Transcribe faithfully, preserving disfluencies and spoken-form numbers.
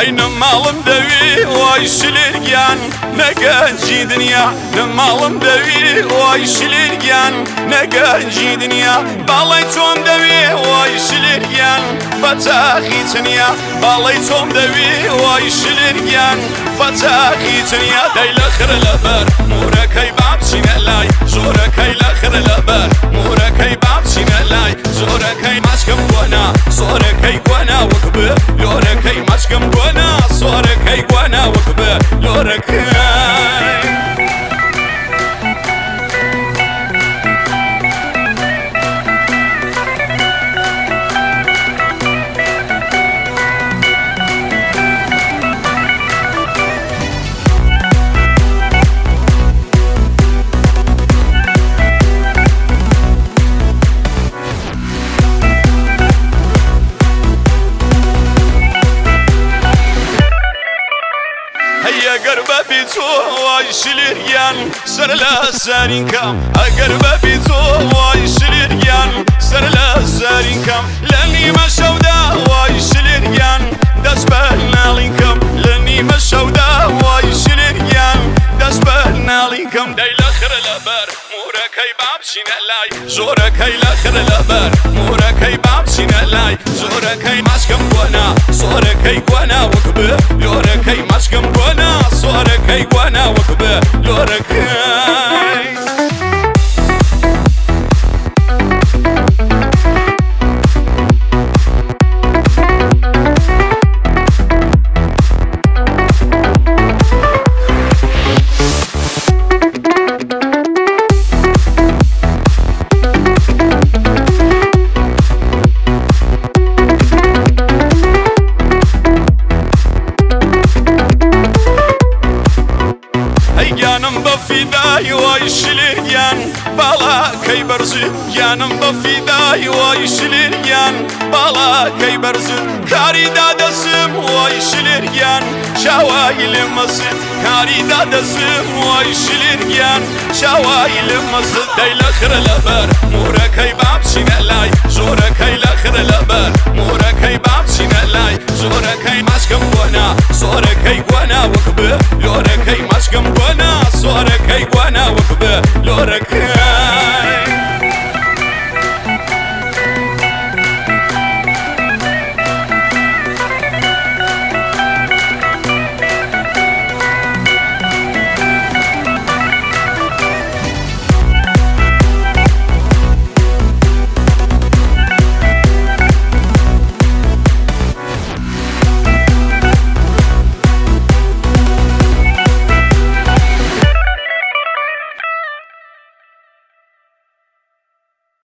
هەینە ماڵم دەوی وای شلێرگیان نەگەنجی دنیا لە ماڵم دەوی وای شلێرگیان نەگەنجی دنیا باڵی تۆم دەوی وای شلێرگیان بەتاقی تنیا باڵی تۆم دەوی وای شلێرگیان بەتاقی تنیا دەی لە خرە لەبەر مورەکەی بابچینە لای زۆرەکەی لە خرە لەبەر مورەکەی بابچینە لای زۆرەکەی ماچکەم گوەنا زۆرەکەی گوەنا وەک بە لۆرەکەی ماچکەم گوەنا زۆرەکەی گوەنا وەک بە لۆرەکەی ئەگەر بەبی تۆ وای شلێرگیان سەر لە سەرین کەم ئەگەر بەبی تۆ وای شلێرگیان سەر لە سەرین کەم لە نیمە شەودا وای شلێرگیان دەست بە ناڵین کەم لە نیمە شەودا وای شلێرگیان دەست بە ناڵین کەم دەی لە خرە لەبەر مورەکەی بابچینە لای زۆرەکەی لە خرە لەبەر مورەکەی بابچینە لای زۆرەکەی ماچکەم گوەنا زۆرەکەی گوەنا وەک بە لۆرەکەی ماچکەم گوەنا زۆرەکەی گوەنا وەک بە لۆرەکەی گیانم بەفیدای وای شلێرگیان باڵاکەی بەرزی گیانم بەفیدای وای شلێرگیان باڵاکەی بەرزی کاری دادەسم وای شلێرگیان شاوای لێ مەسد کاری دادەسم وای شلێرگیان شاوای لێ مەسد دەی لە خرە لەبەر مورەکەی بابچینە